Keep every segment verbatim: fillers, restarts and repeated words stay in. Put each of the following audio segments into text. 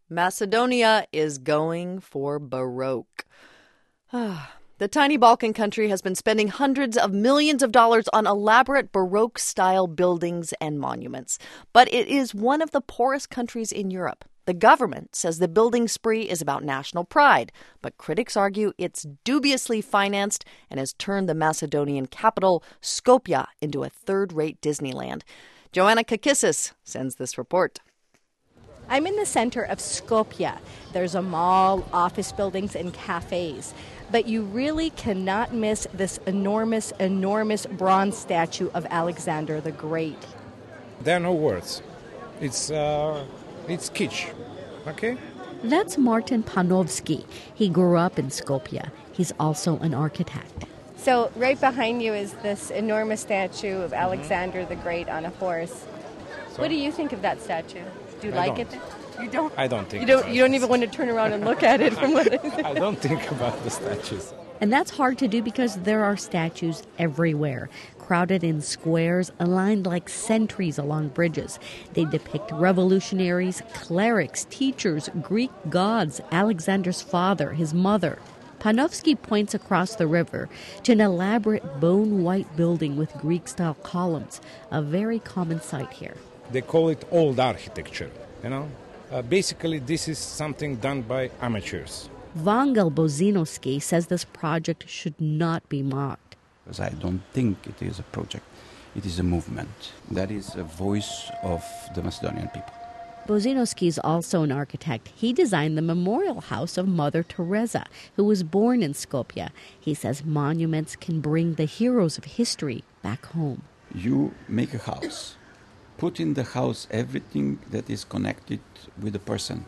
Macedonia is going for Baroque. The tiny Balkan country has been spending hundreds of millions of dollars on elaborate Baroque-style buildings and monuments. But it is one of the poorest countries in Europe. The government says the building spree is about national pride, but critics argue it's dubiously financed and has turned the Macedonian capital, Skopje, into a third-rate Disneyland. Joanna Kakissis sends this report. I'm in the center of Skopje. There's a mall, office buildings, and cafes. But you really cannot miss this enormous, enormous bronze statue of Alexander the Great. There are no words. It's, uh, it's kitsch, okay? That's Martin Panovsky. He grew up in Skopje. He's also an architect. So right behind you is this enormous statue of Alexander mm-hmm. the Great on a horse. So, what do you think of that statue? Do you I like don't. it? You don't? I don't think you don't. about You don't it. even want to turn around and look at it from what I I don't think about the statues. And that's hard to do because there are statues everywhere, crowded in squares, aligned like sentries along bridges. They depict revolutionaries, clerics, teachers, Greek gods, Alexander's father, his mother. Panovsky points across the river to an elaborate bone-white building with Greek-style columns, a very common sight here. They call it old architecture, you know. Uh, basically, this is something done by amateurs. Vangel Bozinovsky says this project should not be mocked. Because I don't think it is a project. It is a movement. That is a voice of the Macedonian people. Bozinovsky is also an architect. He designed the memorial house of Mother Teresa, who was born in Skopje. He says monuments can bring the heroes of history back home. You make a house. Put in the house everything that is connected with the person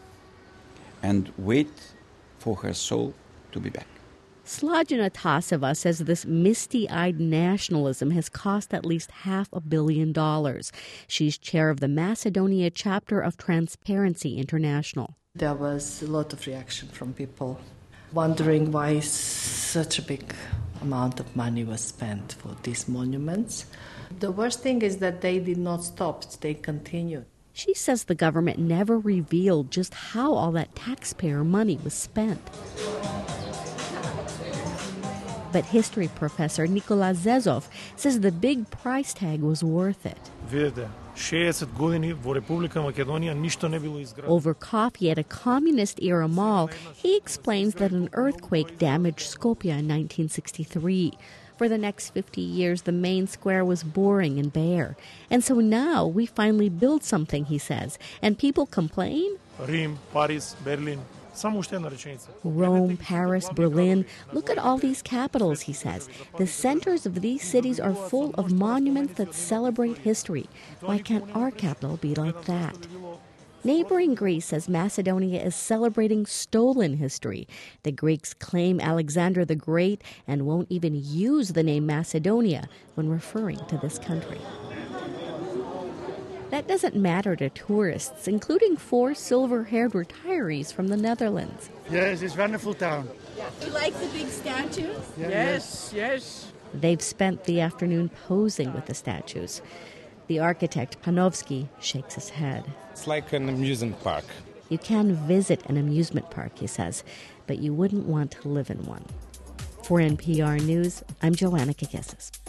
and wait for her soul to be back. Slajina Taseva says this misty-eyed nationalism has cost at least half a billion dollars. She's chair of the Macedonia chapter of Transparency International. There was a lot of reaction from people wondering why such a big amount of money was spent for these monuments. The worst thing is that they did not stop, they continued. She says the government never revealed just how all that taxpayer money was spent. But history professor Nikola Zezov says the big price tag was worth it. Over coffee at a communist-era mall, he explains that an earthquake damaged Skopje in nineteen sixty-three. For the next fifty years, the main square was boring and bare. And so now we finally build something, he says. And people complain? Rome, Paris, Berlin. Rome, Paris, Berlin. Look at all these capitals, he says. The centers of these cities are full of monuments that celebrate history. Why can't our capital be like that? Neighboring Greece says Macedonia is celebrating stolen history. The Greeks claim Alexander the Great and won't even use the name Macedonia when referring to this country. That doesn't matter to tourists, including four silver-haired retirees from the Netherlands. Yes, it's a wonderful town. You like the big statues? Yes, yes. They've spent the afternoon posing with the statues. The architect, Panovsky, shakes his head. It's like an amusement park. You can visit an amusement park, he says, but you wouldn't want to live in one. For N P R News, I'm Joanna Kakissis.